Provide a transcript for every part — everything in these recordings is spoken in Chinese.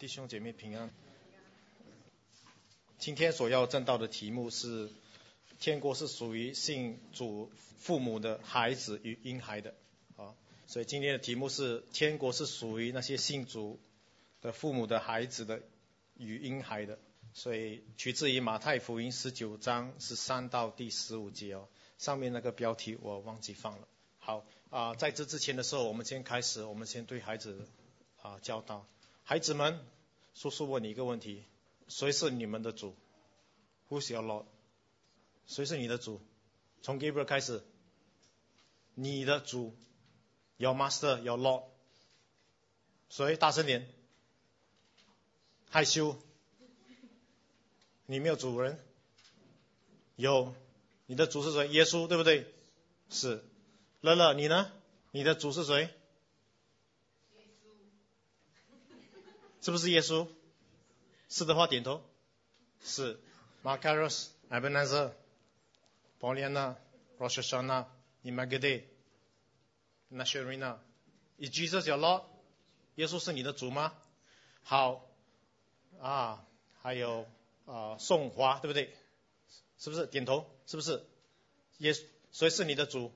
弟兄姐妹平安。今天所要证道的题目是天国是属于信主父母的孩子与婴孩的。所以今天的题目是天国是属于那些信主的父母的孩子的与婴孩的。所以取自于马太福音19章13到第15节上面那个标题我忘记放了。好在这之前的时候，我们先开始，我们先对孩子教导。孩子们，叔叔问你一个问题：谁是你们的主 ？Who's your Lord？ 谁是你的主？从 Gabriel 开始，你的主 ，Your Master, Your Lord。谁？大声点。害羞。你没有主人？有。你的主是谁？耶稣，对不对？是。乐乐，你呢？你的主是谁？是不是耶稣？是的话点头。是。Macarius, Ebenezer, Pauliana, Rosh Hashanah, Immaculate, Nasharina. Is Jesus your Lord? 耶稣是你的主吗？好。还有宋华，对不对？是不是？点头，是不是？谁是你的主？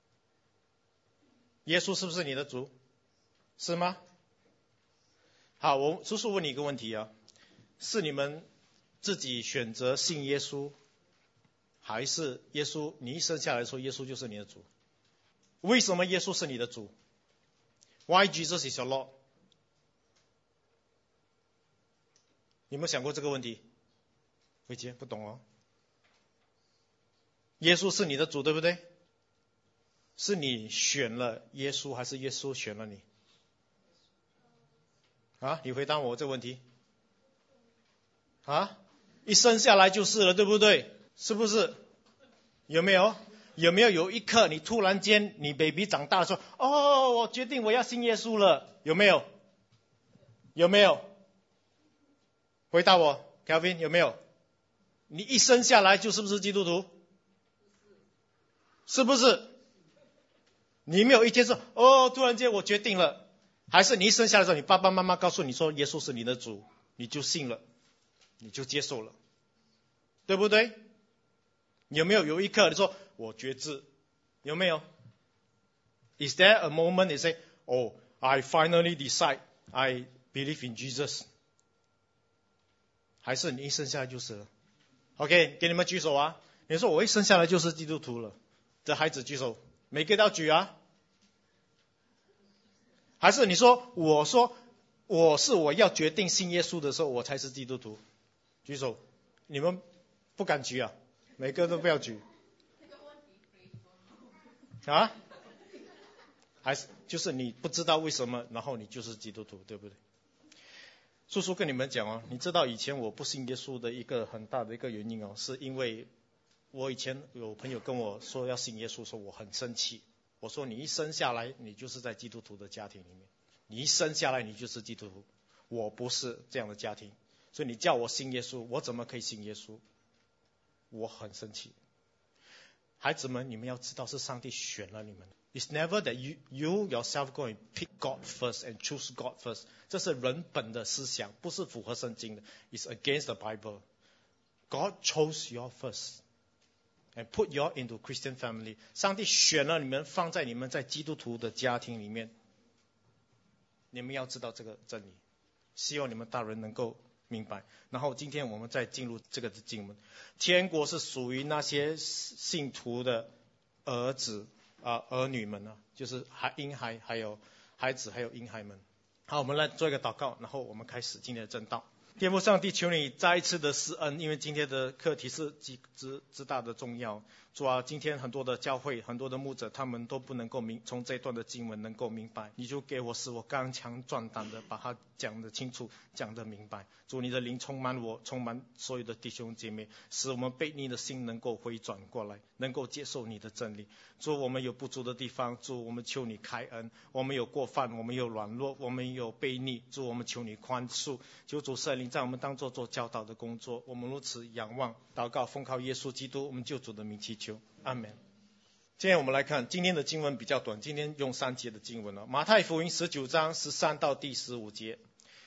耶稣是不是你的主？是吗？好，我叔叔问你一个问题是你们自己选择信耶稣，还是耶稣你一生下来说耶稣就是你的主？为什么耶稣是你的主？ Why Jesus is your Lord？ 你有没有想过这个问题？慧杰不懂耶稣是你的主，对不对？是你选了耶稣，还是耶稣选了你？你回答我这个问题。一生下来就是了，对不对？是不是？有没有有一刻你突然间你 baby 长大了说，我决定我要信耶稣了，有没有？有没有？回答我 Kelvin， 有没有？你一生下来就是不是基督徒？是不是？你没有一天说突然间我决定了，还是你一生下来的时候你爸爸妈妈告诉你说耶稣是你的主，你就信了，你就接受了，对不对？有没有一刻你说我决志？有没有？ Is there a moment you say I finally decide I believe in Jesus？ 还是你一生下来就是了？ OK， 给你们举手你说我一生下来就是基督徒了的孩子举手，每个都要举还是你说我要决定信耶稣的时候我才是基督徒？举手。你们不敢举每个都不要举还是就是你不知道为什么，然后你就是基督徒，对不对？叔叔跟你们讲你知道以前我不信耶稣的一个很大的一个原因是因为我以前有朋友跟我说要信耶稣，说我很生气。我说你一生下来你就是在基督徒的家庭里面，你一生下来你就是基督徒，我不是这样的家庭，所以你叫我信耶稣，我怎么可以信耶稣？我很生气。孩子们，你们要知道是上帝选了你们。It's never that you yourself go and pick God first and choose God first。 这是人本的思想，不是符合圣经的。It's against the Bible. God chose you first and put you into Christian family。 上帝选了你们，放在你们在基督徒的家庭里面。你们要知道这个真理，希望你们大人能够明白。然后今天我们再进入这个经文。天国是属于那些信徒的儿子儿女们就是婴孩还有孩子还有婴孩们。好，我们来做一个祷告，然后我们开始今天的证道。天父上帝，求你再一次的施恩，因为今天的课题是极大的重要。主今天很多的教会很多的牧者他们都不能够从这一段的经文能够明白，你就给我使我刚强壮胆的把它讲得清楚，讲得明白。主，你的灵充满我，充满所有的弟兄姐妹，使我们悖逆的心能够回转过来，能够接受你的真理。主，我们有不足的地方，主，我们求你开恩。我们有过犯，我们有软弱，我们有悖逆，主，我们求你宽恕。求主圣灵在我们当中做教导的工作。我们如此仰望祷告，奉靠耶稣基督我们救主的名祈求，阿们。今天我们来看今天的经文比较短，今天用3节的经文马太福音19章13到第15节。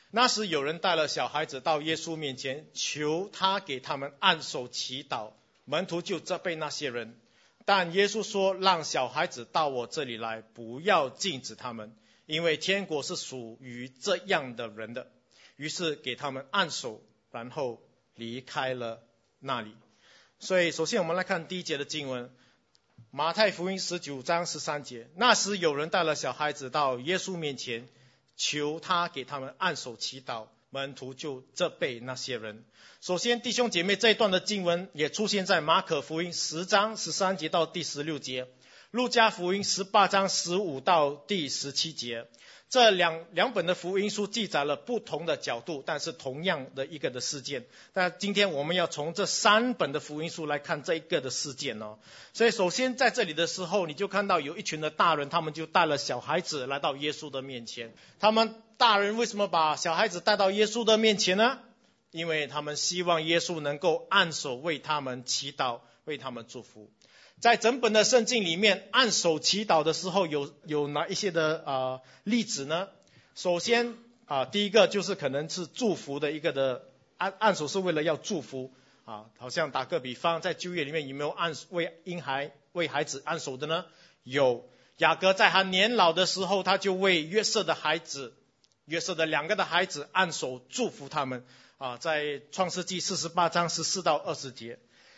那时有人带了小孩子到耶稣面前，求他给他们按手祈祷。门徒就责备那些人，但耶稣说，让小孩子到我这里来，不要禁止他们，因为天国是属于这样的人的。于是给他们按手，然后离开了那里。所以首先我们来看第一节的经文，马太福音19章13节，那时有人带了小孩子到耶稣面前，求他给他们按手祈祷。门徒就责备那些人。首先弟兄姐妹，这一段的经文也出现在马可福音10章13节到第16节，路加福音18章15到第17节。这两本的福音书记载了不同的角度，但是同样的一个的事件。但今天我们要从这3本的福音书来看这一个的事件哦。所以首先在这里的时候，你就看到有一群的大人，他们就带了小孩子来到耶稣的面前。他们大人为什么把小孩子带到耶稣的面前呢？因为他们希望耶稣能够按手为他们祈祷，为他们祝福。在整本的圣经里面，按手祈祷的时候有哪一些的例子呢？首先第一个就是可能是祝福的一个的按手是为了要祝福好像打个比方，在旧约里面有没有为孩子按手的呢？有，雅各在他年老的时候，他就为约瑟的2个的孩子按手祝福他们在创世纪48章14到20节。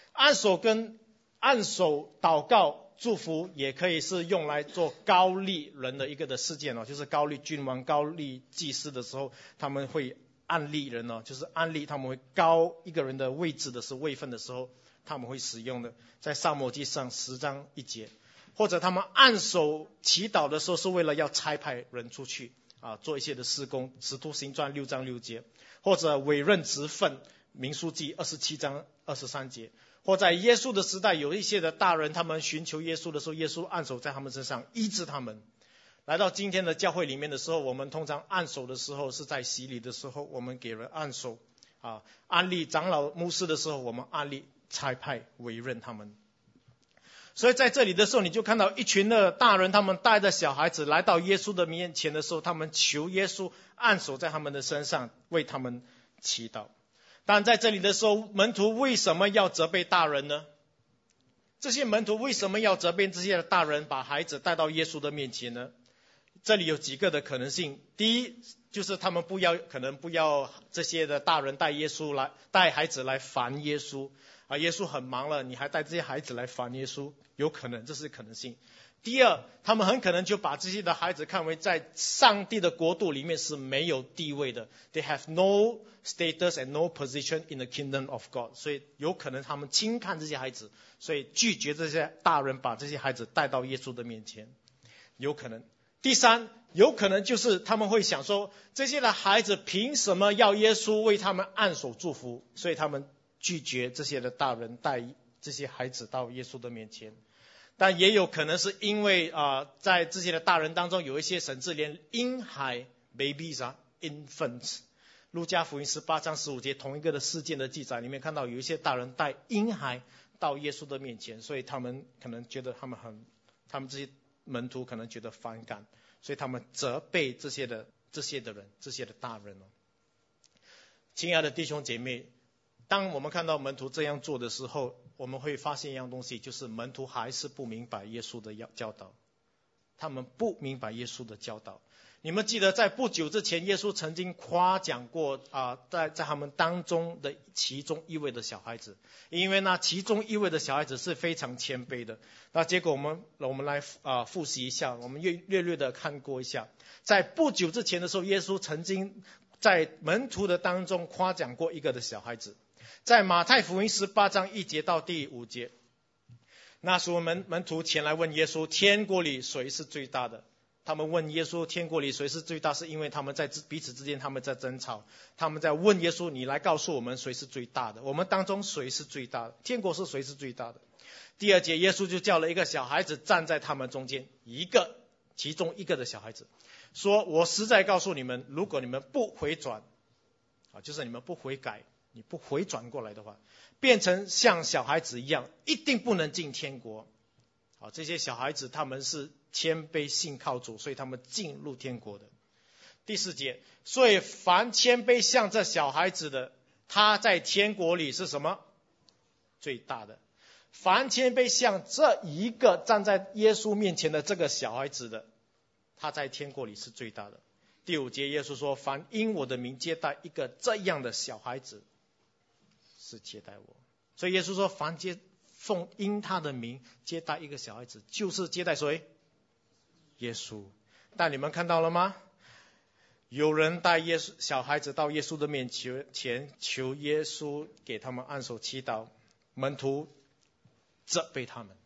按手祷告祝福也可以是用来做膏立人的一个的事件就是膏立君王、膏立祭司的时候，他们会按立人就是按立他们会膏一个人的位置的时候，位分的时候他们会使用的，在撒母耳记上10章1节。或者他们按手祈祷的时候，是为了要差派人出去做一些的事工，使徒行传6章6节。或者委任职分，民数记27章23节。或在耶稣的时代，有一些的大人，他们寻求耶稣的时候，耶稣按手在他们身上医治他们。来到今天的教会里面的时候，我们通常按手的时候是在洗礼的时候，我们给人按手按立长老牧师的时候，我们按立差派委任他们。所以在这里的时候，你就看到一群的大人，他们带着小孩子来到耶稣的面前的时候，他们求耶稣按手在他们的身上，为他们祈祷。但在这里的时候，门徒为什么要责备大人呢？这些门徒为什么要责备这些大人把孩子带到耶稣的面前呢？这里有几个的可能性。第一，就是他们可能不要这些的大人带孩子来烦耶稣耶稣很忙了，你还带这些孩子来烦耶稣，有可能，这是可能性。第二，他们很可能就把这些的孩子看为在上帝的国度里面是没有地位的， They have no status and no position in the kingdom of God， 所以有可能他们轻看这些孩子，所以拒绝这些大人把这些孩子带到耶稣的面前，有可能。第三，有可能就是他们会想说，这些的孩子凭什么要耶稣为他们按手祝福，所以他们拒绝这些的大人带这些孩子到耶稣的面前。但也有可能是因为在这些的大人当中，有一些甚至连婴孩 babies infants， 路加福音18章15节同一个的事件的记载里面看到，有一些大人带婴孩到耶稣的面前，所以他们可能觉得他们这些门徒可能觉得反感，所以他们责备这些的人，这些的大人亲爱的弟兄姐妹，当我们看到门徒这样做的时候，我们会发现一样东西，就是门徒还是不明白耶稣的教导。他们不明白耶稣的教导。你们记得在不久之前，耶稣曾经夸奖过在他们当中的其中一位的小孩子，因为那其中一位的小孩子是非常谦卑的。那结果我们来复习一下，我们略的看过一下。在不久之前的时候，耶稣曾经在门徒的当中夸奖过一个的小孩子。在马太福音18章1节到第5节，那时候门徒前来问耶稣，天国里谁是最大的？他们问耶稣天国里谁是最大，是因为他们在彼此之间他们在争吵，他们在问耶稣，你来告诉我们谁是最大的，我们当中谁是最大的，天国是谁是最大的。第2节，耶稣就叫了一个小孩子站在他们中间，其中一个的小孩子说，我实在告诉你们，如果你们不回转就是你们不悔改，你不回转过来的话，变成像小孩子一样，一定不能进天国。这些小孩子他们是谦卑信靠主，所以他们进入天国的。 第4节，所以凡谦卑像这小孩子的，他在天国里是什么？最大的。凡谦卑像这一个站在耶稣面前的这个小孩子的，他在天国里是最大的。第5节，耶稣说，凡因我的名接待一个这样的小孩子，是接待我。所以耶稣说，凡奉因他的名接待一个小孩子，就是接待谁？耶稣。但你们看到了吗？有人带小孩子到耶稣的面前，求耶稣给他们按手祈祷，门徒责备他们。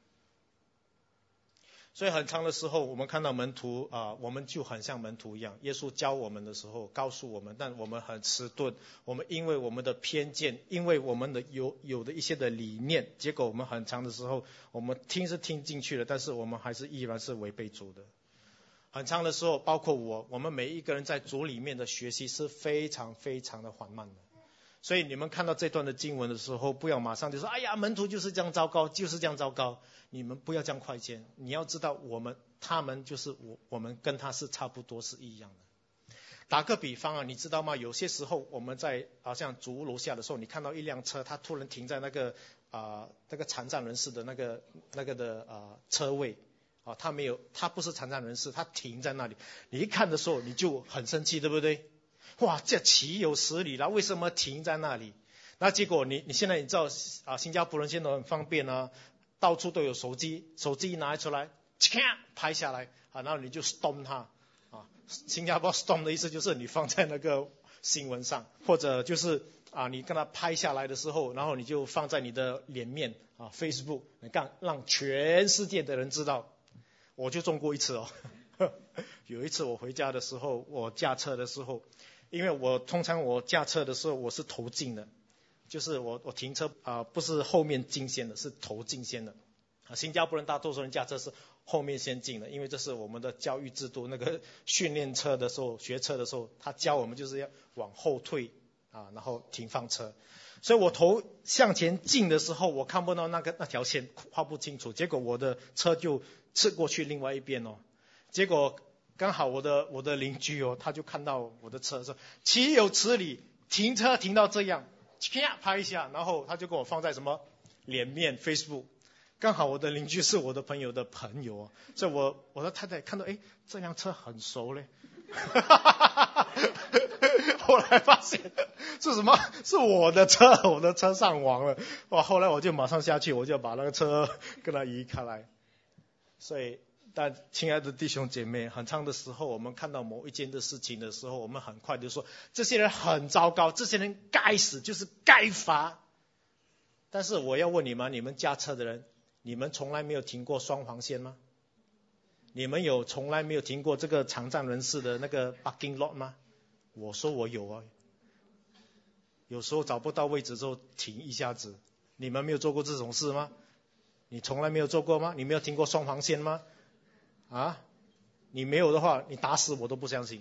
所以很长的时候，我们看到门徒我们就很像门徒一样。耶稣教我们的时候，告诉我们，但我们很迟钝。我们因为我们的偏见，因为我们的有的一些的理念，结果我们很长的时候，我们听是听进去了，但是我们还是依然是违背主的。很长的时候，包括我们每一个人在主里面的学习是非常非常的缓慢的。所以你们看到这段的经文的时候，不要马上就说，哎呀，门徒就是这样糟糕，就是这样糟糕。你们不要这样快见，你要知道他们就是我们跟他是差不多是一样的。打个比方你知道吗？有些时候我们在好像主屋楼下的时候，你看到一辆车，它突然停在那个残障人士的那个的车位他不是残障人士，他停在那里，你一看的时候你就很生气，对不对？哇，这岂有此理啦！为什么停在那里？那结果你现在你知道新加坡人现在很方便到处都有手机一拿出来，拍下来然后你就 stop 它新加坡 stop 的意思就是你放在那个新闻上，或者就是你跟他拍下来的时候，然后你就放在你的脸面Facebook， 你让全世界的人知道。我就中过一次有一次我回家的时候，我驾车的时候，因为通常我驾车的时候我是头进的，就是我停车不是后面进先的，是头进先的新加坡人大多数人驾车是后面先进的，因为这是我们的教育制度。那个训练车的时候，学车的时候，他教我们就是要往后退然后停放车。所以我头向前进的时候，我看不到那条线，画不清楚，结果我的车就刺过去另外一边结果刚好我的邻居他就看到我的车说，岂有此理，停车停到这样，拍一下，然后他就给我放在什么脸面 Facebook。刚好我的邻居是我的朋友的朋友所以我的太太看到这辆车很熟嘞后来发现是什么？是我的车上网了后来我就马上下去，我就把那个车跟他移开来。所以但亲爱的弟兄姐妹，很长的时候我们看到某一件的事情的时候，我们很快就说这些人很糟糕，这些人该死，就是该罚。但是我要问你们，你们驾车的人，你们从来没有停过双黄线吗？你们从来没有停过这个残障人士的那个 parking lot 吗？我说我有有时候找不到位置之后停一下子。你们没有做过这种事吗？你从来没有做过吗？你没有停过双黄线吗？你没有的话，你打死我都不相信。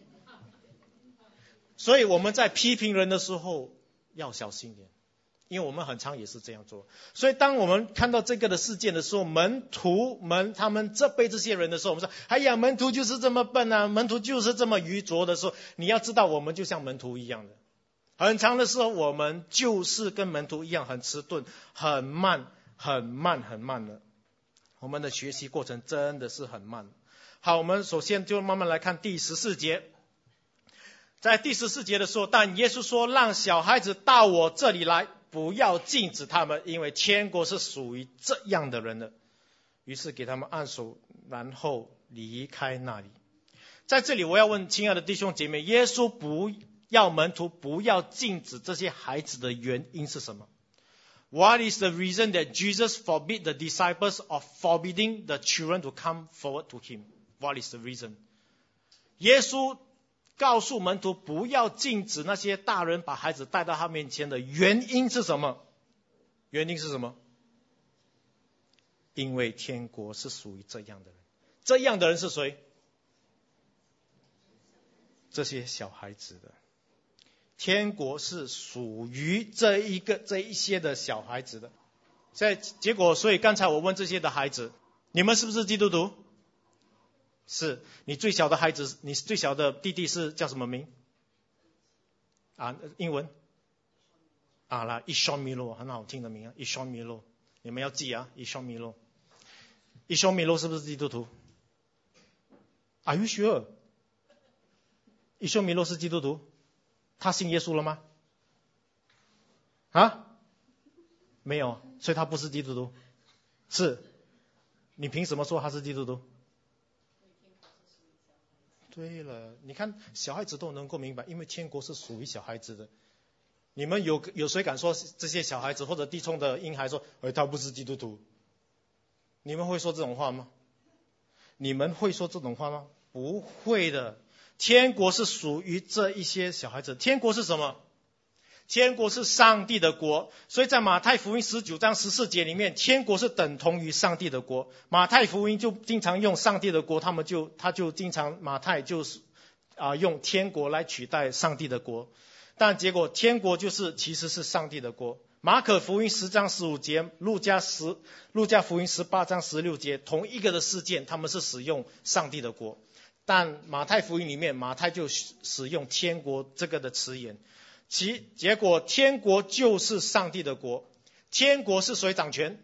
所以我们在批评人的时候要小心一点，因为我们很常也是这样做。所以当我们看到这个的事件的时候，他们责备这些人的时候，我们说哎呀，门徒就是这么笨门徒就是这么愚拙的时候，你要知道我们就像门徒一样的。很长的时候我们就是跟门徒一样很迟钝，很慢的，我们的学习过程真的是很慢。好，我们首先就慢慢来看第14节。在第14节的时候，但耶稣说，让小孩子到我这里来，不要禁止他们，因为天国是属于这样的人的。于是给他们按手，然后离开那里。在这里我要问亲爱的弟兄姐妹，耶稣不要门徒不要禁止这些孩子的原因是什么？ What is the reason that Jesus forbid the disciples of forbidding the children to come forward to him? What is the reason? 耶稣告诉门徒不要禁止那些大人把孩子带到他面前的原因是什么？原因是什么？因为天国是属于这样的人。这样的人是谁？这些小孩子的。天国是属于这一些的小孩子的。所以刚才我问这些的孩子，你们是不是基督徒？ 是你最小的孩子，你最小的弟弟是叫什么名？英文？伊双米洛，很好听的名啊，伊双米洛，你们要记啊，伊双米洛。伊双米洛是不是基督徒？ Are you sure？ 伊双米洛是基督徒？他信耶稣了吗？没有，所以他不是基督徒。是，你凭什么说他是基督徒？对了，你看小孩子都能够明白，因为天国是属于小孩子的。你们有谁敢说这些小孩子或者低聪的婴孩说，他不是基督徒？你们会说这种话吗？你们会说这种话吗？不会的。天国是属于这一些小孩子。天国是什么？天国是上帝的国。所以在马太福音19章14节里面，天国是等同于上帝的国。马太福音就经常用上帝的国，他就经常马太就是用天国来取代上帝的国。但结果天国其实是上帝的国。马可福音10章15节，路加福音18章16节，同一个的事件，他们是使用上帝的国。但马太福音里面，马太就使用天国这个的词眼。结果天国就是上帝的国。天国是谁掌权？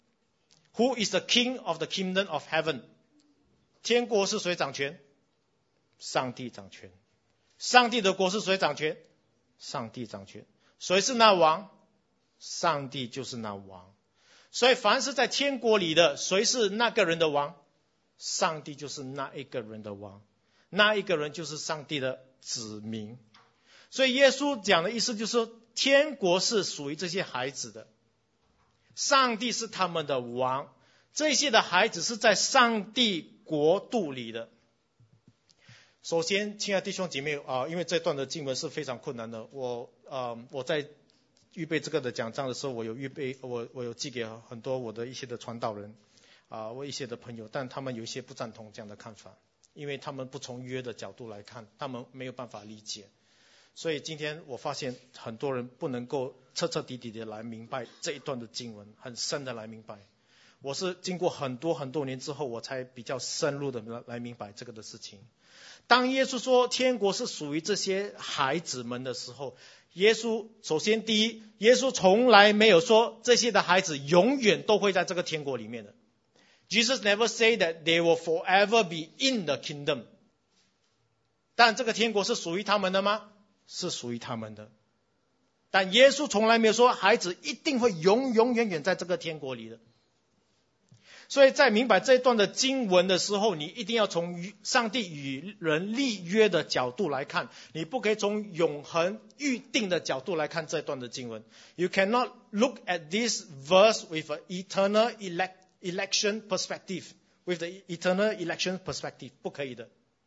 Who is the king of the kingdom of heaven？ 天国是谁掌权？上帝掌权。上帝的国是谁掌权？上帝掌权。谁是那王？上帝就是那王。所以凡是在天国里的，谁是那个人的王？上帝就是那一个人的王。那一个人就是上帝的子民。所以耶稣讲的意思就是说，天国是属于这些孩子的，上帝是他们的王，这些的孩子是在上帝国度里的。首先，亲爱的弟兄姐妹因为这段的经文是非常困难的，我在预备这个的讲章的时候，我有寄给很多我的一些的传道人我一些的朋友，但他们有一些不赞同这样的看法，因为他们不从约的角度来看，他们没有办法理解。所以今天我发现很多人不能够彻彻底底的来明白这一段的经文，很深的来明白。我是经过很多年之后，我才比较深入的来明白这个的事情。当耶稣说天国是属于这些孩子们的时候，耶稣首先第一，耶稣从来没有说这些的孩子永远都会在这个天国里面的。Jesus never say that they will forever be in the kingdom。 但这个天国是属于他们的吗？是属于他们的。但耶稣从来没有说孩子一定会永远在这个天国里的。所以在明白这一段的经文的时候，你一定要从上帝与人立约的角度来看，你不可以从永恒预定的角度来看这段的经文。 You cannot look at this verse with an eternal election perspective, with the eternal election perspective， 不可以的。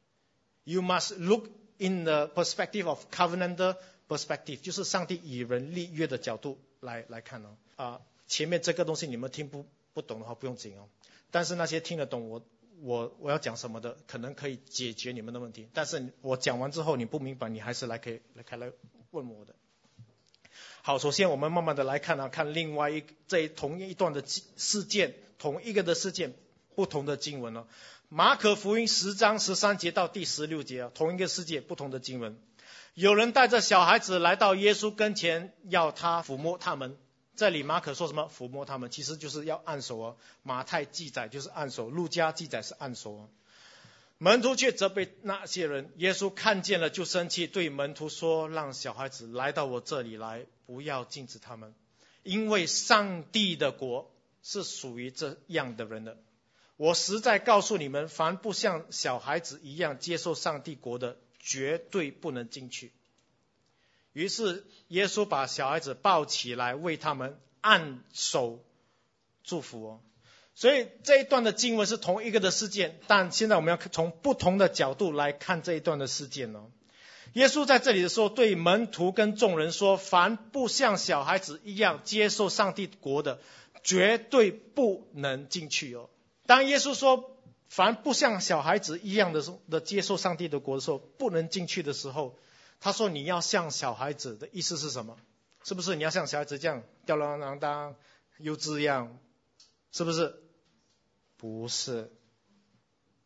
You must look in the perspective of covenantal perspective， 就是上帝与人立约的角度来看前面这个东西你们听不懂的话不用紧但是那些听得懂我要讲什么的，可能可以解决你们的问题。但是我讲完之后你不明白，你还是来问我的。好，首先我们慢慢的来看看另外同一段的事件，同一个的事件，不同的经文马可福音10章13节到第16节同一个世界，不同的经文。有人带着小孩子来到耶稣跟前，要他抚摸他们。这里马可说什么抚摸他们，其实就是要按手马太记载就是按手，路加记载是按手门徒却责备那些人，耶稣看见了就生气，对门徒说，让小孩子来到我这里来，不要禁止他们，因为上帝的国是属于这样的人的。我实在告诉你们，凡不像小孩子一样接受上帝国的，绝对不能进去。于是耶稣把小孩子抱起来，为他们按手祝福所以这一段的经文是同一个的事件，但现在我们要从不同的角度来看这一段的事件耶稣在这里的时候对门徒跟众人说，凡不像小孩子一样接受上帝国的，绝对不能进去当耶稣说凡不像小孩子一样的接受上帝的国的时候，不能进去的时候，他说你要像小孩子的意思是什么？是不是你要像小孩子这样吊儿郎当幼稚一样？是不是？不是。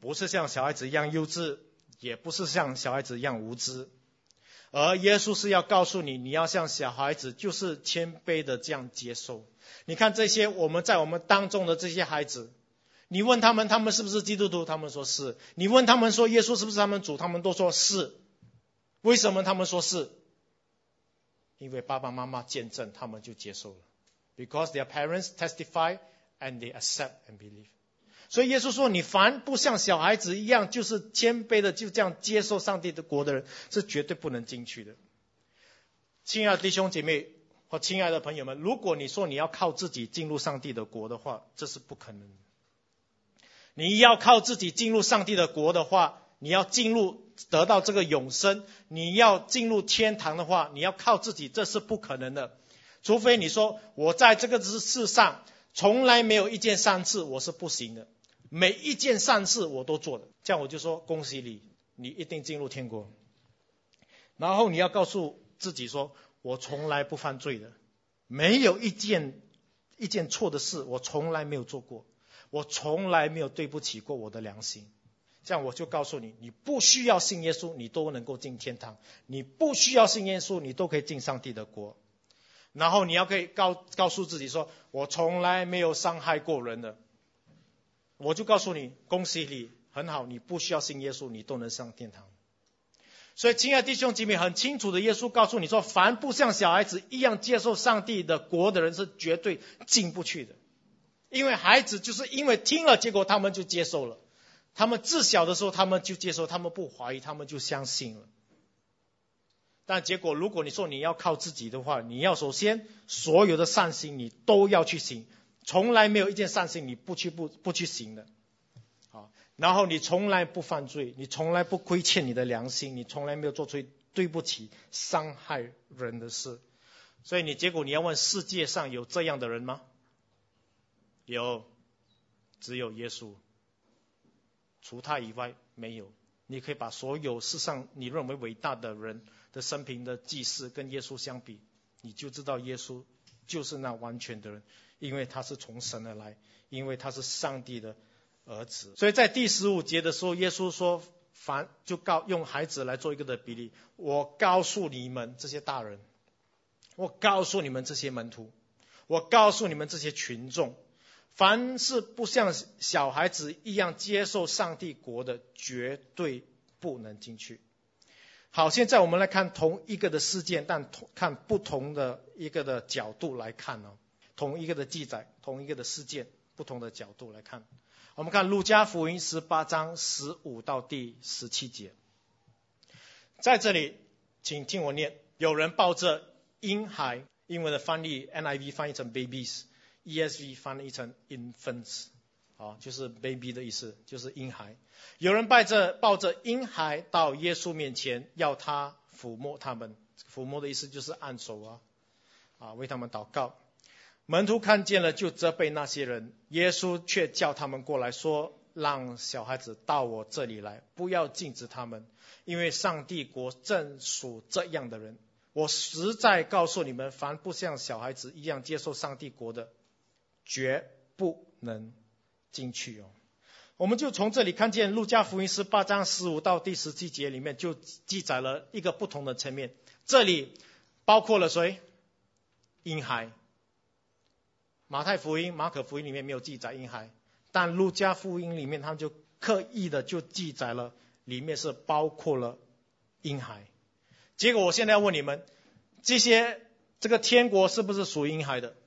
不是像小孩子一样幼稚，也不是像小孩子一样无知。而耶稣是要告诉你，你要像小孩子，就是谦卑的这样接受。你看这些我们当中的这些孩子，你问他们是不是基督徒，他们说是。你问他们说耶稣是不是他们主，他们都说是。为什么他们说是？因为爸爸妈妈见证，他们就接受了。Because their parents testify and they accept and believe. 所以耶稣说，你凡不像小孩子一样，就是谦卑的就这样接受上帝的国的人，是绝对不能进去的。亲爱的弟兄姐妹和亲爱的朋友们，如果你说你要靠自己进入上帝的国的话，这是不可能的。你要靠自己进入上帝的国的话，你要得到这个永生，你要进入天堂的话，你要靠自己，这是不可能的。除非你说我在这个世上从来没有一件善事，我是不行的。每一件善事我都做的，这样我就说恭喜你，你一定进入天国。然后你要告诉自己说，我从来不犯罪的，没有一件错的事我从来没有做过，我从来没有对不起过我的良心。这样我就告诉你，你不需要信耶稣，你都能够进天堂；你不需要信耶稣，你都可以进上帝的国。然后你要可以告诉自己说，我从来没有伤害过人的，我就告诉你，恭喜你，很好，你不需要信耶稣，你都能上天堂。所以亲爱的弟兄姐妹，很清楚的耶稣告诉你说，凡不像小孩子一样接受上帝的国的人，是绝对进不去的。因为孩子就是因为听了，结果他们就接受了。他们自小的时候他们就接受，他们不怀疑，他们就相信了。但结果如果你说你要靠自己的话，你要首先所有的善行你都要去行，从来没有一件善行你不去行的。好，然后你从来不犯罪，你从来不亏欠你的良心，你从来没有做出对不起伤害人的事。所以结果你要问，世界上有这样的人吗？有，只有耶稣，除他以外没有。你可以把所有世上你认为伟大的人的生平的记事跟耶稣相比，你就知道耶稣就是那完全的人，因为他是从神而来，因为他是上帝的儿子。所以在第15节的时候，耶稣说，用孩子来做一个的比例。我告诉你们这些大人，我告诉你们这些门徒，我告诉你们这些群众，凡是不像小孩子一样接受上帝国的，绝对不能进去。好，现在我们来看同一个的事件，但看不同的一个的角度来看哦。同一个的记载，同一个的事件，不同的角度来看。我们看路加福音18章15到第17节。在这里，请听我念：有人抱着婴孩，英文的翻译 NIV 翻译成 babies，ESV 翻译成 infants， 就是 baby 的意思，就是婴孩。有人抱着婴孩到耶稣面前，要他抚摸他们。抚摸的意思就是按手为他们祷告。门徒看见了，就责备那些人。耶稣却叫他们过来，说：让小孩子到我这里来，不要禁止他们，因为上帝国正属这样的人。我实在告诉你们，凡不像小孩子一样接受上帝国的，绝不能进去我们就从这里看见路加福音18章15到第17节里面就记载了一个不同的层面。这里包括了谁？婴孩。马太福音、马可福音里面没有记载婴孩，但路加福音里面他们就刻意的就记载了，里面是包括了婴孩。结果我现在要问你们，这个天国是不是属于婴孩的？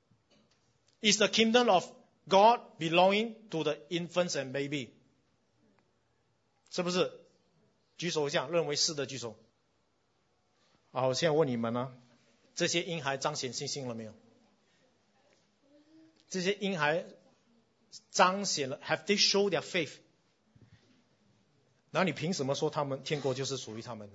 Is the kingdom of God belonging to the infants and baby？ 是不是？举手一下，认为是的举手。好，我现在问你们呢，这些婴孩彰显信心了没有？这些婴孩彰显了 ，have they showed their faith？ 然后你凭什么说他们天国就是属于他们的？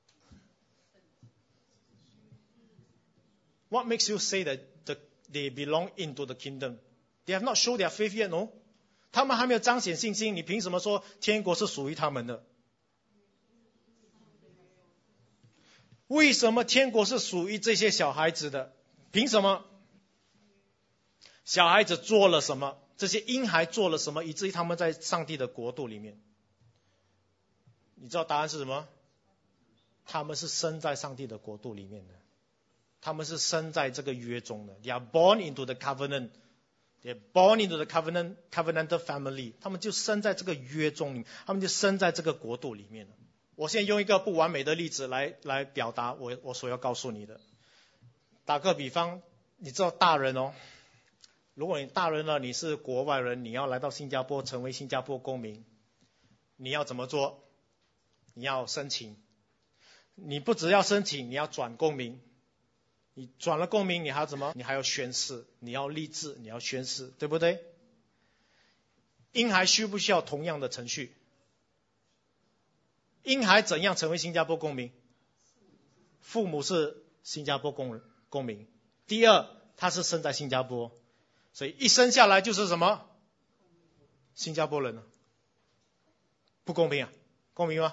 What makes you say that they belong into the kingdom? They have not shown their faith yet, no? 他们还没有彰显信心，你凭什么说天国是属于他们的？为什么天国是属于这些小孩子的？凭什么？小孩子做了什么， 这些婴孩做了什么，以至于他们在上帝的国度里面？你知道答案是什么？他们是生在上帝的国度里面的，他们是生在这个约中的。They are born into the covenant. They are born into the covenantal family. 他们就生在这个约中里面，他们就生在这个国度里面了。我先用一个不完美的例子来表达我所要告诉你的。打个比方，你知道大人哦，如果你大人了，你是国外人，你要来到新加坡成为新加坡公民，你要怎么做？你要申请。你不只要申请，你要转公民。你转了公民，你还要怎么？你还要宣誓，你要立志，你要宣誓，对不对？婴孩需不需要同样的程序？婴孩怎样成为新加坡公民？父母是新加坡公民。第二，他是生在新加坡，所以一生下来就是什么？新加坡人了。不公平啊？公平吗？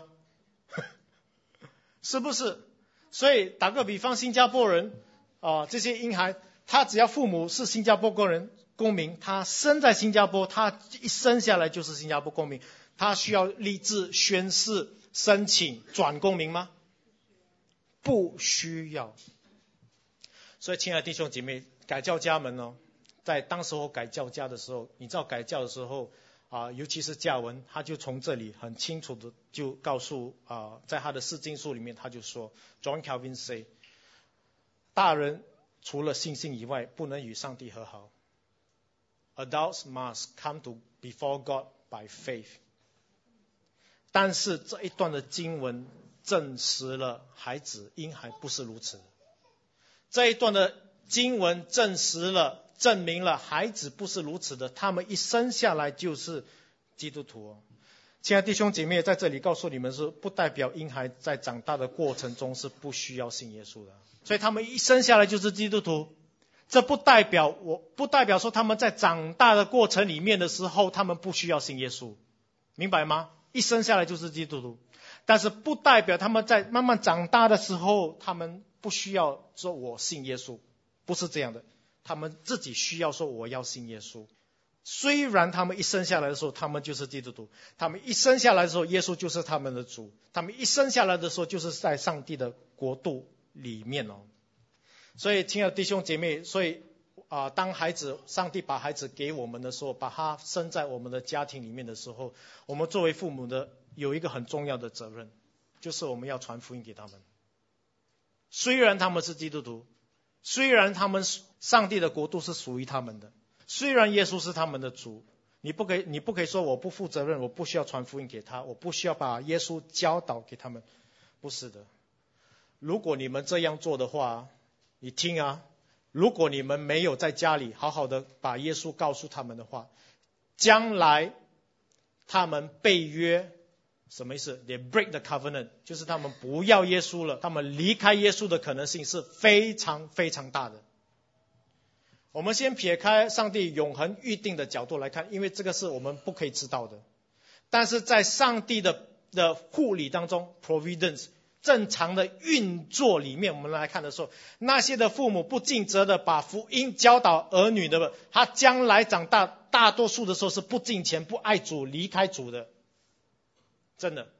是不是？所以打个比方，新加坡人这些婴孩，他只要父母是新加坡公民，他生在新加坡，他一生下来就是新加坡公民，他需要立志宣誓申请转公民吗？不需要。所以亲爱的弟兄姐妹，改教家们哦，在当时候改教家的时候，你知道改教的时候尤其是教文，他就从这里很清楚的就告诉在他的释经书里面，他就说 John Calvin say， 大人除了信心以外，不能与上帝和好。Adults must come to before God by faith。 但是这一段的经文证实了婴孩不是如此的。这一段的经文证明了孩子不是如此的，他们一生下来就是基督徒哦。亲爱的弟兄姐妹，在这里告诉你们是不代表婴孩在长大的过程中是不需要信耶稣的，所以他们一生下来就是基督徒。这不代表说他们在长大的过程里面的时候他们不需要信耶稣，明白吗？一生下来就是基督徒，但是不代表他们在慢慢长大的时候他们不需要说我信耶稣，不是这样的。他们自己需要说我要信耶稣。虽然他们一生下来的时候他们就是基督徒，他们一生下来的时候耶稣就是他们的主，他们一生下来的时候就是在上帝的国度里面哦。所以亲爱的弟兄姐妹，所以当上帝把孩子给我们的时候，把他生在我们的家庭里面的时候，我们作为父母的有一个很重要的责任，就是我们要传福音给他们。虽然他们是基督徒，虽然上帝的国度是属于他们的，虽然耶稣是他们的主，你不可以说我不负责任，我不需要传福音给他，我不需要把耶稣教导给他们。不是的。如果你们这样做的话，你听如果你们没有在家里好好的把耶稣告诉他们的话，将来他们背约，什么意思？ They break the covenant， 就是他们不要耶稣了，他们离开耶稣的可能性是非常非常大的。我们先撇开上帝永恒预定的角度来看，因为这个是我们不可以知道的。但是在上帝的护理当中 providence 正常的运作里面，我们来看的时候，那些的父母不尽责的把福音教导儿女的，他将来长大大多数的时候是不敬虔、不爱主、离开主的。真的，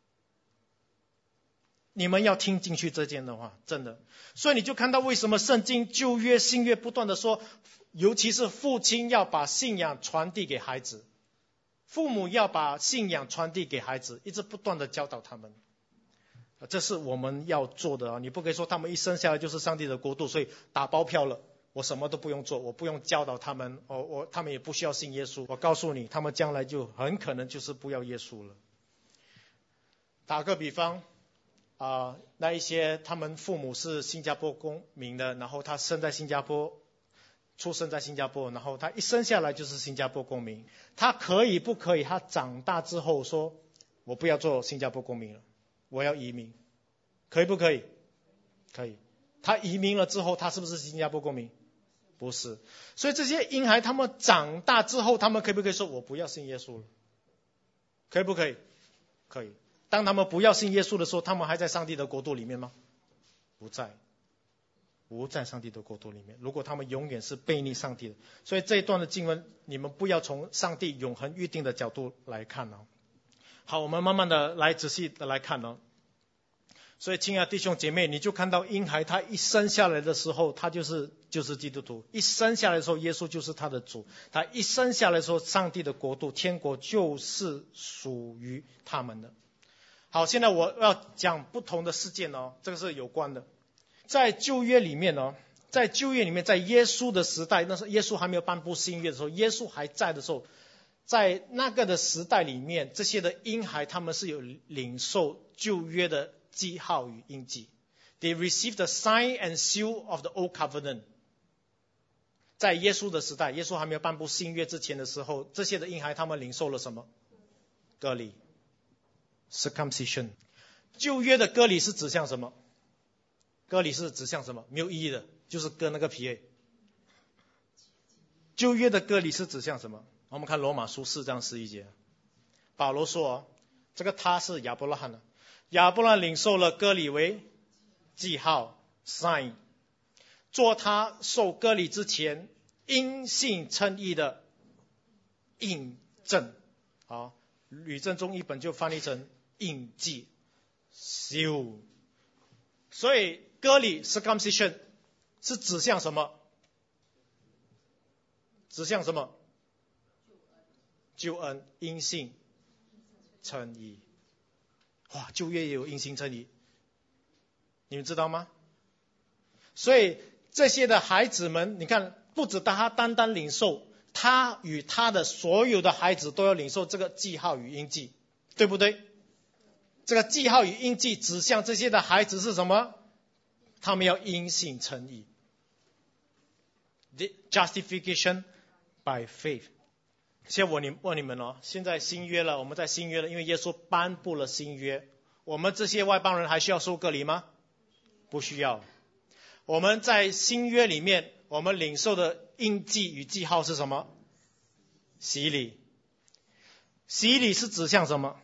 你们要听进去这件的话，真的。所以你就看到为什么圣经旧约新约不断的说，尤其是父亲要把信仰传递给孩子，父母要把信仰传递给孩子，一直不断的教导他们。这是我们要做的你不可以说他们一生下来就是上帝的国度，所以打包票了，我什么都不用做，我不用教导他们，他们也不需要信耶稣。我告诉你，他们将来就很可能就是不要耶稣了。打个比方那一些他们父母是新加坡公民的，然后他生在新加坡，出生在新加坡，然后他一生下来就是新加坡公民，他可以不可以他长大之后说我不要做新加坡公民了，我要移民，可以不可以？可以。他移民了之后，他是不是新加坡公民？不是。所以这些婴孩他们长大之后，他们可以不可以说我不要信耶稣了？可以不可以？可以。当他们不要信耶稣的时候，他们还在上帝的国度里面吗？不在。 不在上帝的国度里面，如果他们永远是悖逆上帝的。所以这一段的经文，你们不要从上帝永恒预定的角度来看哦。好，我们慢慢的来仔细的来看哦。所以亲爱的弟兄姐妹，你就看到婴孩他一生下来的时候，他就是基督徒。一生下来的时候，耶稣就是他的主。他一生下来的时候，上帝的国度天国就是属于他们的。好，现在我要讲不同的事件哦，这个是有关的。在旧约里面哦，在旧约里面，在耶稣的时代，那时候耶稣还没有颁布新约的时候，耶稣还在的时候，在那个的时代里面，这些的婴孩他们是有领受旧约的记号与印记。They received the sign and seal of the old covenant。在耶稣的时代，耶稣还没有颁布新约之前的时候，这些的婴孩他们领受了什么？割礼 ，circumcision。旧约的割礼是指向什么？割礼是指向什么？没有意义的，就是割那个皮而已。旧约的割礼是指向什么？我们看罗马书4章11节，保罗说，这个他是亚伯拉罕的，亚伯拉罕领受了割礼为记号 sign， 做他受割礼之前因信称义的印证。好，吕正中译本就翻译成印记 seal。 所以割礼 circumcision 是指向什么？指向什么？救恩，因信称义。哇，旧约也有因信称义，你们知道吗？所以这些的孩子们，你看，不止他单单领受，他与他的所有的孩子都要领受这个记号与印记，对不对？这个记号与印记指向这些的孩子是什么？他们要因信称义。The justification by faith。 现在我问你们哦，现在新约了，我们在新约了，因为耶稣颁布了新约，我们这些外邦人还需要受割礼吗？不需要。我们在新约里面，我们领受的印记与记号是什么？洗礼。洗礼是指向什么？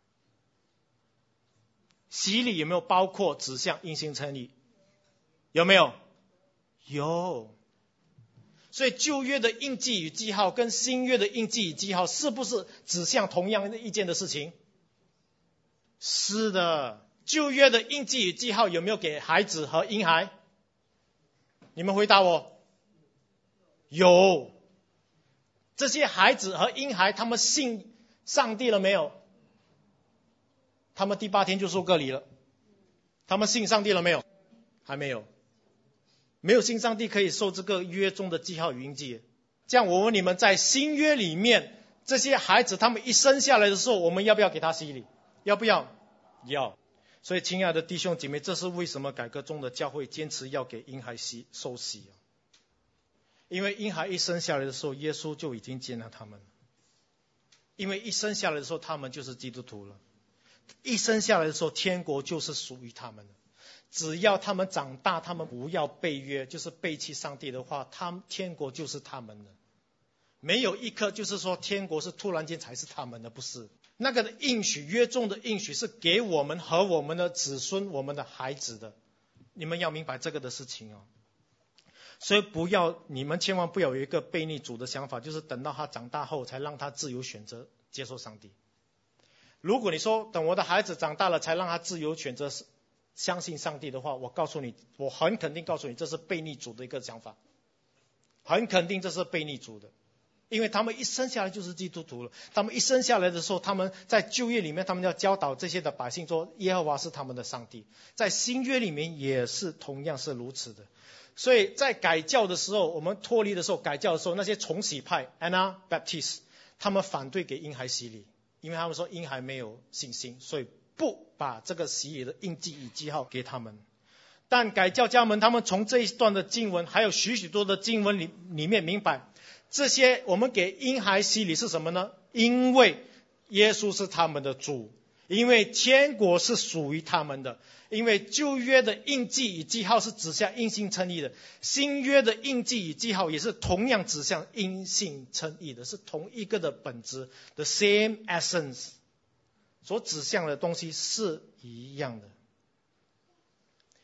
洗礼有没有包括指向因信称义？有没有？有。所以旧约的印记与记号跟新约的印记与记号是不是指向同样的一件的事情？是的。旧约的印记与记号有没有给孩子和婴孩？你们回答我。有。这些孩子和婴孩他们信上帝了没有？他们第8天就受割礼了。他们信上帝了没有？还没有。没有信上帝可以受这个约中的记号与印记。这样我问你们，在新约里面，这些孩子他们一生下来的时候，我们要不要给他洗礼？要不要？要。所以亲爱的弟兄姐妹，这是为什么改革中的教会坚持要给婴孩受洗。因为婴孩一生下来的时候，耶稣就已经接纳他们。因为一生下来的时候，他们就是基督徒了。一生下来的时候，天国就是属于他们的。只要他们长大，他们不要背约，就是背弃上帝的话，天国就是他们的。没有一刻就是说天国是突然间才是他们的，不是。那个的应许，约中的应许是给我们和我们的子孙、我们的孩子的。你们要明白这个的事情哦。所以你们千万不要有一个悖逆主的想法，就是等到他长大后才让他自由选择接受上帝。如果你说等我的孩子长大了才让他自由选择相信上帝的话，我很肯定告诉你，这是悖逆主的一个想法。很肯定这是悖逆主的。因为他们一生下来就是基督徒了。他们一生下来的时候，他们在旧约里面，他们要教导这些的百姓说，耶和华是他们的上帝。在新约里面也是同样是如此的。所以在改教的时候，我们脱离的时候，改教的时候，那些重洗派 Anabaptist 他们反对给婴孩洗礼，因为他们说婴孩没有信心，所以不把这个洗礼的印记与记号给他们。但改教家们他们从这一段的经文还有许许多的经文里面明白，这些我们给婴孩洗礼是什么呢？因为耶稣是他们的主，因为天国是属于他们的，因为旧约的印记与记号是指向因信称义的，新约的印记与记号也是同样指向因信称义的，是同一个的本质 the same essence， 所指向的东西是一样的。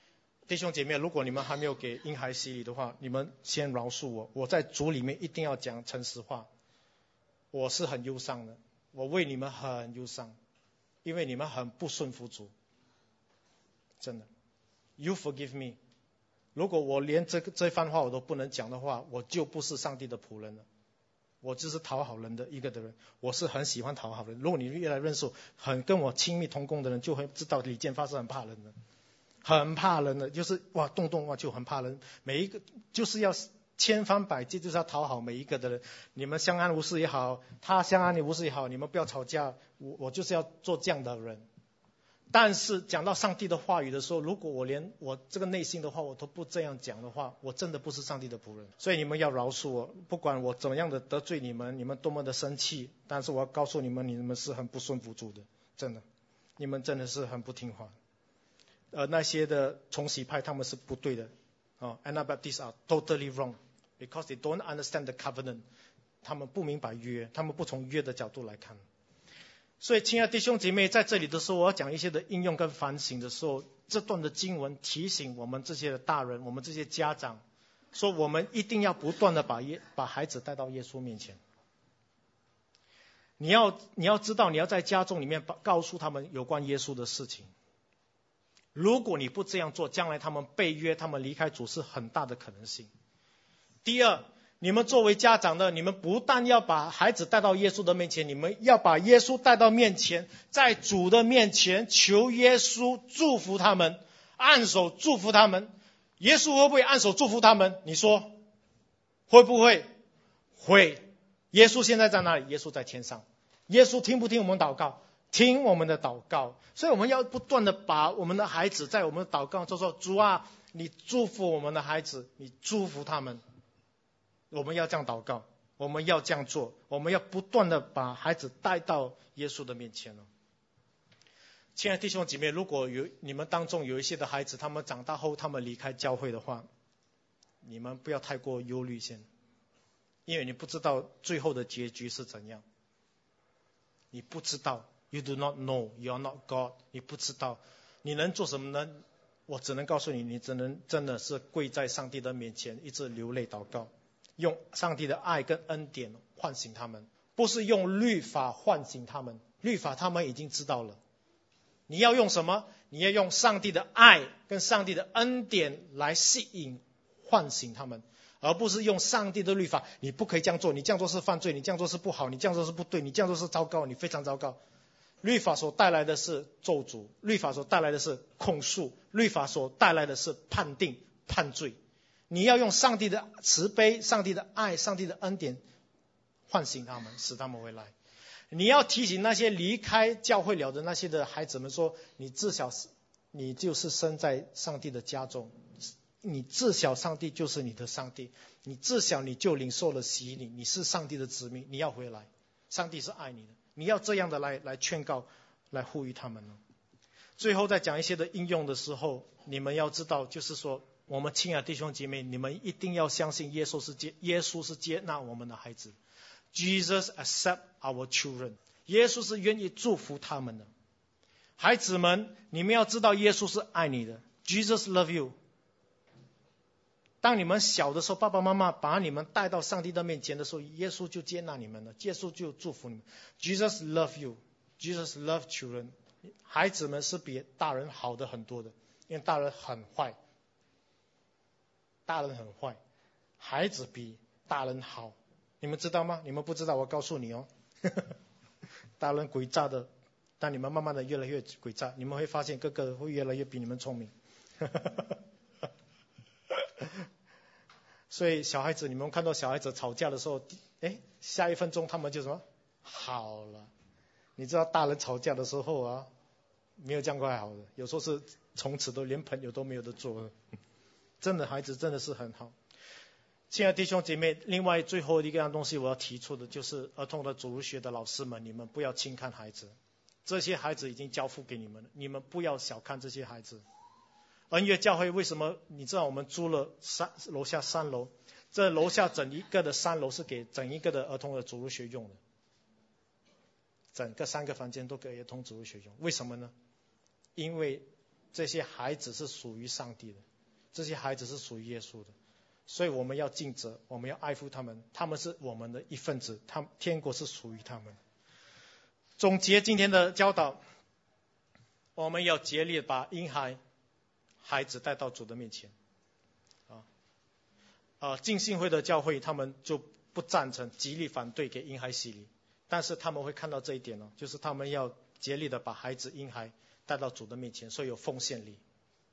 弟兄姐妹，如果你们还没有给婴孩洗礼的话，你们先饶恕我。我在主里面一定要讲诚实话，我是很忧伤的，我为你们很忧伤，因为你们很不顺服主，真的。You forgive me。如果我连这番话我都不能讲的话，我就不是上帝的仆人了。我就是讨好人的一个的人，我是很喜欢讨好人。如果你越来认识很跟我亲密同工的人，就会知道李建发是很怕人的，很怕人的，就是动不动就很怕人，每一个就是要千方百计就是要讨好每一个的人。你们相安无事也好，他相安无事也好，你们不要吵架，我就是要做这样的人。但是讲到上帝的话语的时候，如果我连我这个内心的话我都不这样讲的话，我真的不是上帝的仆人。所以你们要饶恕我，不管我怎么样的得罪你们，你们多么的生气，但是我要告诉你们，你们是很不顺服主的，真的，你们真的是很不听话。那些的重洗派他们是不对的Anabaptists are totally wrong because they don't understand the covenant。 他们不明白约，他们不从约的角度来看。所以亲爱的弟兄姐妹，在这里的时候我要讲一些的应用跟反省的时候，这段的经文提醒我们这些的大人，我们这些家长，说我们一定要不断的把孩子带到耶稣面前。你要知道，你要在家中里面告诉他们有关耶稣的事情。如果你不这样做，将来他们背约，他们离开主是很大的可能性。第二，你们作为家长的，你们不但要把孩子带到耶稣的面前，你们要把耶稣带到面前，在主的面前求耶稣祝福他们，按手祝福他们。耶稣会不会按手祝福他们？你说会不会？会。耶稣现在在哪里？耶稣在天上。耶稣听不听我们祷告？听我们的祷告。所以我们要不断的把我们的孩子在我们的祷告中说，主啊，你祝福我们的孩子，你祝福他们。我们要这样祷告，我们要这样做，我们要不断的把孩子带到耶稣的面前。亲爱的弟兄姐妹，如果你们当中有一些的孩子，他们长大后他们离开教会的话，你们不要太过忧虑先，因为你不知道最后的结局是怎样。你不知道， You do not know, you are not God。 你不知道你能做什么呢？我只能告诉你，你只能真的是跪在上帝的面前，一直流泪祷告，用上帝的爱跟恩典唤醒他们，不是用律法唤醒他们。律法他们已经知道了。你要用什么？你要用上帝的爱跟上帝的恩典来吸引唤醒他们，而不是用上帝的律法。你不可以这样做，你这样做是犯罪，你这样做是不好，你这样做是不对，你这样做是糟糕，你非常糟糕。律法所带来的是咒诅，律法所带来的是控诉，律法所带来的是判定判罪。你要用上帝的慈悲、上帝的爱、上帝的恩典唤醒他们，使他们回来。你要提醒那些离开教会了的那些的孩子们说，你自小你就是生在上帝的家中，你自小上帝就是你的上帝，你自小你就领受了洗礼，你是上帝的子民，你要回来，上帝是爱你的。你要这样的来劝告，来呼吁他们。最后再讲一些的应用的时候，你们要知道，就是说我们亲爱的弟兄姐妹，你们一定要相信耶稣是接纳我们的孩子。Jesus accept our children。 耶稣是愿意祝福他们的。孩子们，你们要知道耶稣是爱你的。 Jesus love you。 当你们小的时候，爸爸妈妈把你们带到上帝的面前的时候，耶稣就接纳你们了，耶稣就祝福你们。 Jesus love you。 Jesus love children。 孩子们是比大人好的很多的，因为大人很坏，孩子比大人好。你们知道吗？你们不知道，我告诉你哦。大人诡诈的，但你们慢慢的越来越诡诈，你们会发现哥哥会越来越比你们聪明。所以小孩子，你们看到小孩子吵架的时候，下一分钟他们就什么好了。你知道大人吵架的时候啊，没有这样快好的，有时候是从此都连朋友都没有得做了。真的孩子真的是很好。亲爱的弟兄姐妹，另外最后一个东西我要提出的就是儿童的主日学的老师们，你们不要轻看孩子，这些孩子已经交付给你们了，你们不要小看这些孩子。恩约教会为什么？你知道我们租了楼下3楼，这楼下整一个的3楼是给整一个的儿童的主日学用的，整个3个房间都给儿童主日学用。为什么呢？因为这些孩子是属于上帝的， 这些孩子是属于耶稣的，所以我们要尽责，我们要爱护他们，他们是我们的一份子，天国是属于他们。总结今天的教导，我们要竭力把婴孩子带到主的面前。浸信会的教会他们就不赞成，极力反对给婴孩洗礼，但是他们会看到这一点就是他们要竭力的把孩子婴孩带到主的面前，所以有奉献力。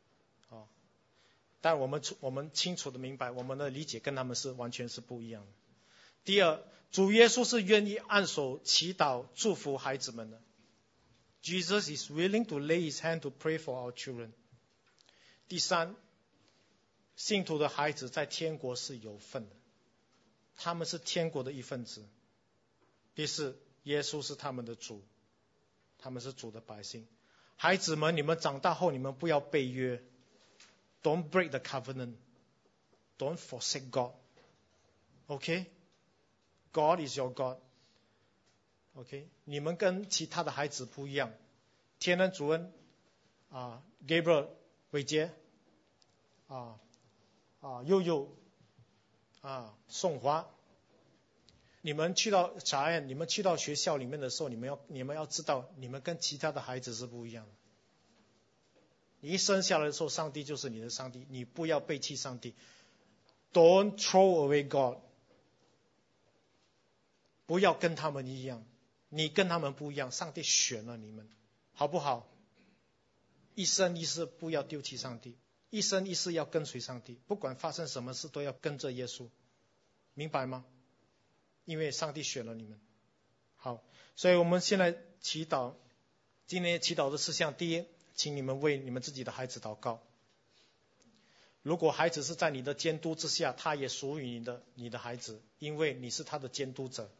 但我们清楚的明白，我们的理解跟他们是完全是不一样的。第二，主耶稣是愿意按手祈祷祝福孩子们的。Jesus is willing to lay his hand to pray for our children. 第三，信徒的孩子在天国是有份的，他们是天国的一份子。第四，耶稣是他们的主，他们是主的百姓。孩子们，你们长大后，你们不要背约。Don't break the covenant. Don't forsake God. Okay? God is your God. Okay? 你们跟其他的孩子不一样。天恩主恩Gabriel 伟杰佑佑宋华，你们去到查验，你们去到学校里面的时候，你们要知道，你们跟其他的孩子是不一样的。你一生下来的时候，上帝就是你的上帝，你不要背弃上帝。Don't throw away God. 不要跟他们一样，你跟他们不一样，上帝选了你们，好不好？一生一世不要丢弃上帝，一生一世要跟随上帝，不管发生什么事都要跟着耶稣，明白吗？因为上帝选了你们。好，所以我们现在祈祷，今天祈祷的事项，第一，请你们为你们自己的孩子祷告。如果孩子是在你的监督之下，他也属于你的孩子，因为你是他的监督者。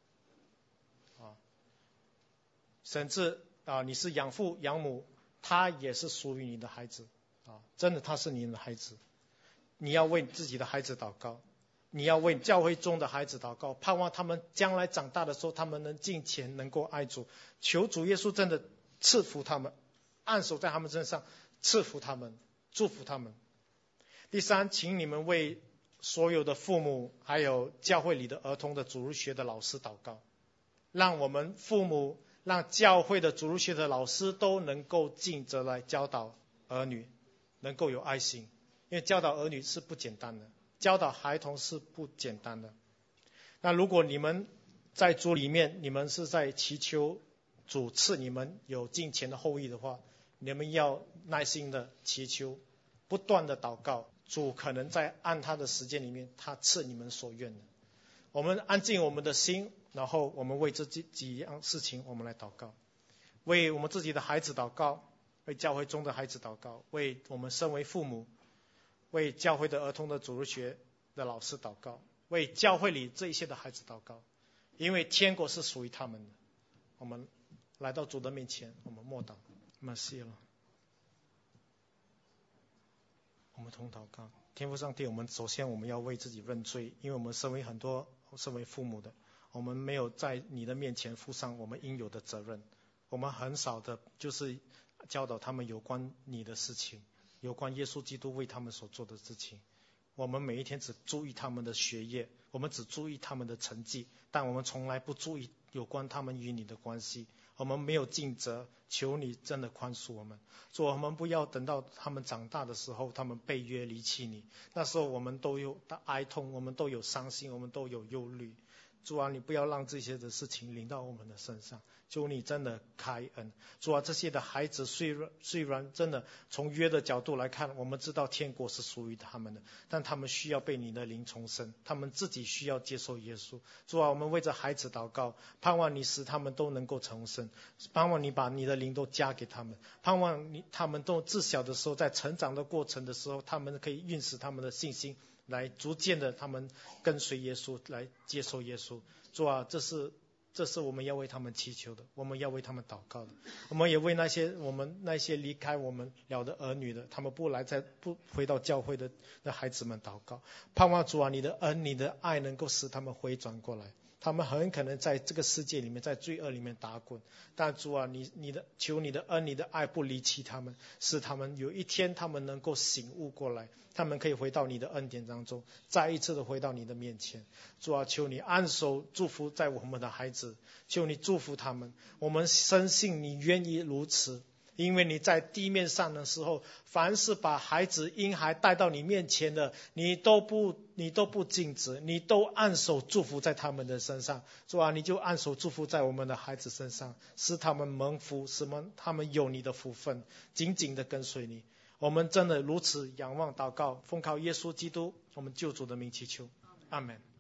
甚至你是养父养母，他也是属于你的孩子。真的他是你的孩子。你要为自己的孩子祷告，你要为教会中的孩子祷告，盼望他们将来长大的时候，他们能敬虔，能够爱主，求主耶稣真的赐福他们，按手在他们身上，赐福他们，祝福他们。第三，请你们为所有的父母还有教会里的儿童的主日学的老师祷告，让我们父母让教会的主日学的老师都能够尽责来教导儿女，能够有爱心，因为教导儿女是不简单的，教导孩童是不简单的。那如果你们在主里面，你们是在祈求主赐你们有敬虔的后裔的话，你们要耐心的祈求，不断的祷告，主可能在按他的时间里面，他赐你们所愿的。我们安静我们的心，然后我们为这几样事情我们来祷告，为我们自己的孩子祷告，为教会中的孩子祷告，为我们身为父母，为教会的儿童的主日学的老师祷告，为教会里这一些的孩子祷告，因为天国是属于他们的。我们来到主的面前，我们默祷，我们谢了，我们同祷告。天父上帝，首先我们要为自己认罪，因为我们身为父母的，我们没有在你的面前负上我们应有的责任，我们很少的就是教导他们有关你的事情，有关耶稣基督为他们所做的事情。我们每一天只注意他们的学业，我们只注意他们的成绩，但我们从来不注意有关他们与你的关系。我们没有尽责，求你真的宽恕我们。主，我们不要等到他们长大的时候，他们背约离弃你，那时候我们都有哀痛，我们都有伤心，我们都有忧虑。主啊，你不要让这些的事情临到我们的身上，求你真的开恩。主啊，这些的孩子虽然真的从约的角度来看，我们知道天国是属于他们的，但他们需要被你的灵重生，他们自己需要接受耶稣。主啊，我们为着孩子祷告，盼望你使他们都能够重生，盼望你把你的灵都加给他们，盼望他们都自小的时候，在成长的过程的时候，他们可以运使他们的信心，来逐渐的他们跟随耶稣，来接受耶稣。主啊，这是我们要为他们祈求的，我们要为他们祷告的。我们也为那些离开我们了的儿女的，他们不回到教会的孩子们祷告，盼望主啊，你的恩你的爱能够使他们回转过来， 他们很可能在这个世界里面，在罪恶里面打滚。但主啊，求你的恩、你的爱不离弃他们，使他们有一天他们能够醒悟过来，他们可以回到你的恩典当中，再一次的回到你的面前。主啊，求你按手祝福在我们的孩子，求你祝福他们。我们深信你愿意如此，因为你在地面上的时候，凡是把孩子婴孩带到你面前的，你都不禁止，你都按手祝福在他们的身上。主啊，你就按手祝福在我们的孩子身上，使他们蒙福，使他们有你的福分，紧紧的跟随你。我们真的如此仰望祷告，奉靠耶稣基督我们救主的名祈求，阿们。